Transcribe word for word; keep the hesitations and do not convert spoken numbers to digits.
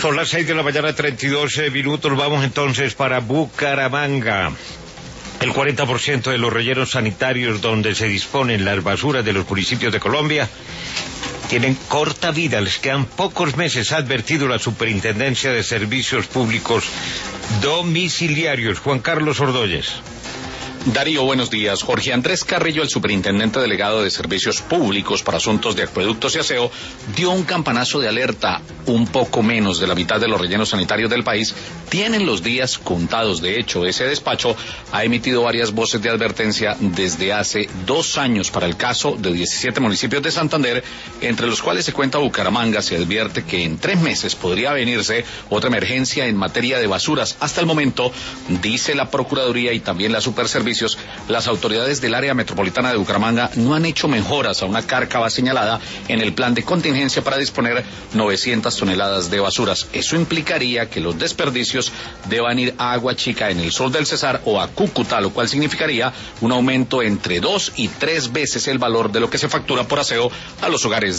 Son las seis de la mañana, treinta y dos minutos. Vamos entonces para Bucaramanga. El cuarenta por ciento de los rellenos sanitarios donde se disponen las basuras de los municipios de Colombia tienen corta vida, les quedan pocos meses, ha advertido la Superintendencia de Servicios Públicos Domiciliarios. Juan Carlos Ordóñez. Darío, buenos días. Jorge Andrés Carrillo, el superintendente delegado de Servicios Públicos para Asuntos de Acueductos y Aseo, dio un campanazo de alerta. Un poco menos de la mitad de los rellenos sanitarios del país tienen los días contados. De hecho, ese despacho ha emitido varias voces de advertencia desde hace dos años para el caso de diecisiete municipios de Santander, entre los cuales se cuenta Bucaramanga. Se advierte que en tres meses podría venirse otra emergencia en materia de basuras. Hasta el momento, dice la Procuraduría y también la Superservicios, las autoridades del área metropolitana de Bucaramanga no han hecho mejoras a una cárcava señalada en el plan de contingencia para disponer novecientas toneladas de basuras. Eso implicaría que los desperdicios deban ir a Agua Chica en el sur del Cesar o a Cúcuta, lo cual significaría un aumento entre dos y tres veces el valor de lo que se factura por aseo a los hogares